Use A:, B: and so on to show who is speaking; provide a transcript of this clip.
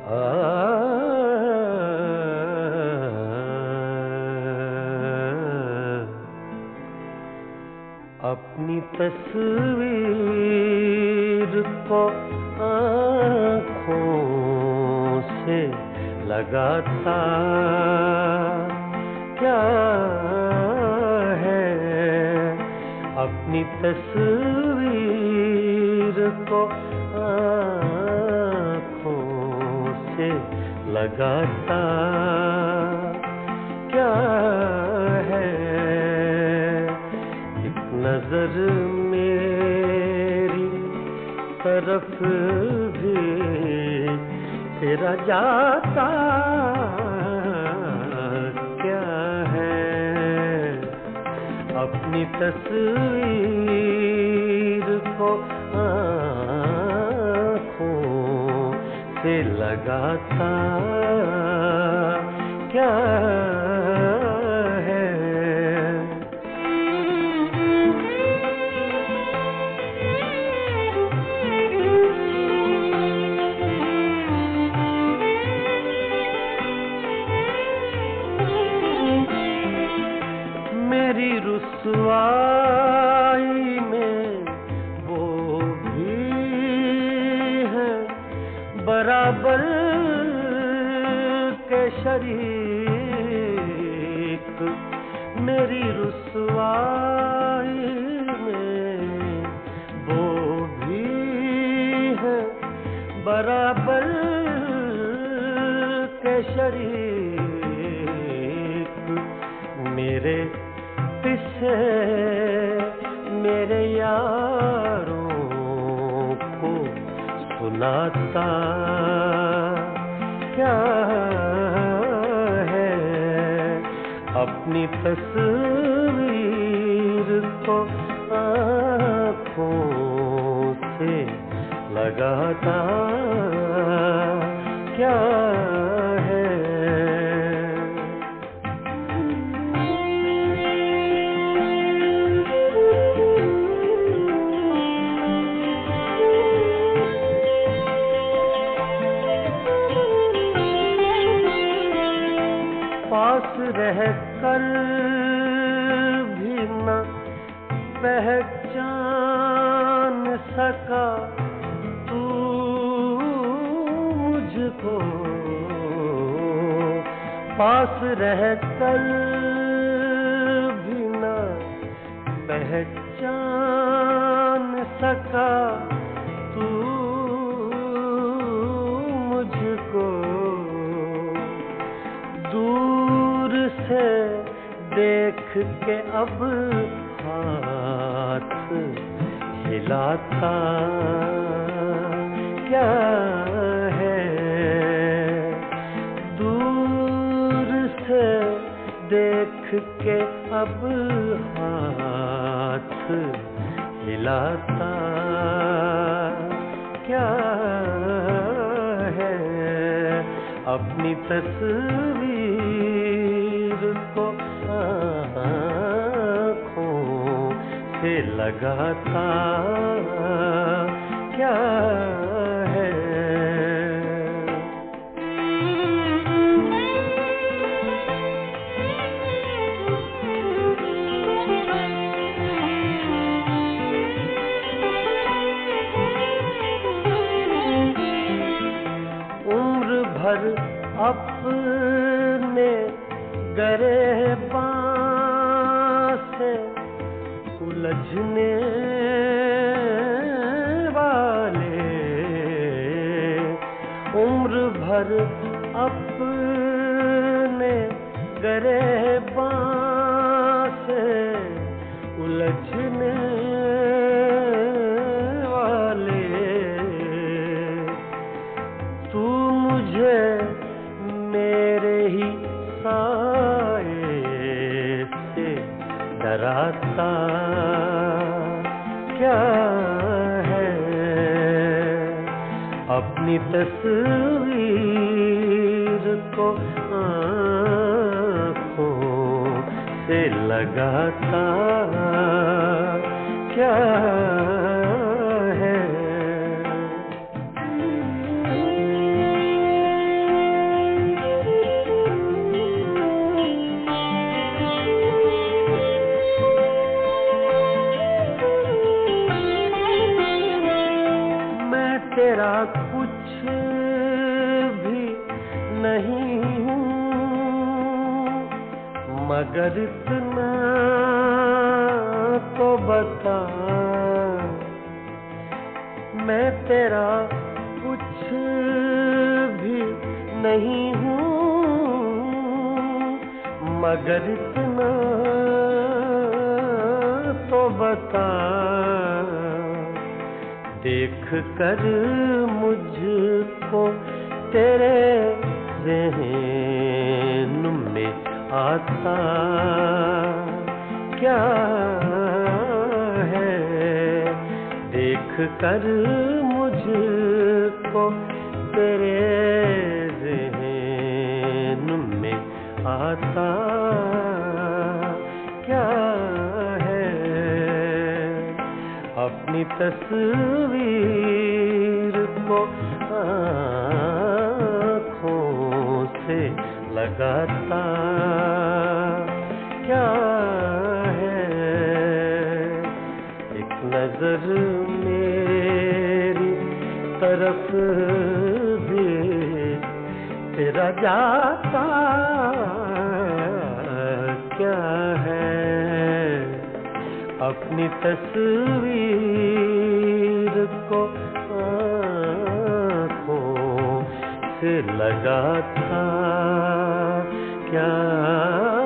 A: अपनी तस्वीर को आँखों से लगाता क्या है, अपनी तस्वीर को आँखों से लगाता क्या है, एक नजर मेरी तरफ भी तेरा जाता क्या है, अपनी तस्वीर को आँखों से लगाता क्या है। मेरी रुसवाई में वो भी है बराबर के शरीक, मेरी रुसवाई में वो भी है बराबर के शरीक, मेरे किस्से मेरे यारों को सुनाता क्या है, अपनी तस्वीर को आँखों से लगाता क्या है। पास रह कर भी न पहचान सका तू मुझको, पास रह कर भी न पहचान सका तू मुझको, दूर से देख के अब हाथ हिलाता क्या है, दूर से देख के अब हाथ हिलाता क्या है, अपनी तस्वीर को आँखों से लगाता क्या है। उम्र भर अपने गिरबान से उलझने वाले, उम्र भर अपने गिरबान से उलझने वाले, तू मुझे मेरे ही साए से डराता क्या है, अपनी तस्वीर को आँखों से लगाता क्या है। मगर इतना तो बता, मैं तेरा कुछ भी नहीं हूँ, मगर इतना तो बता, देख कर मुझको तेरे ज़हन में आता क्या है, देख कर मुझको तेरे ज़हन में आता क्या है, अपनी तस्वीर को आँखों से लगाता क्या है, एक नजर मेरी तरफ भी तेरा जाता क्या है, अपनी तस्वीर को आँखों से लगाता क्या